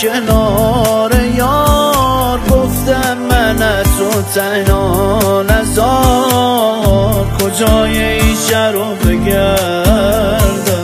کنار یار، گفتم من از تو تنها نزار، کجای این شهر رو بگردم.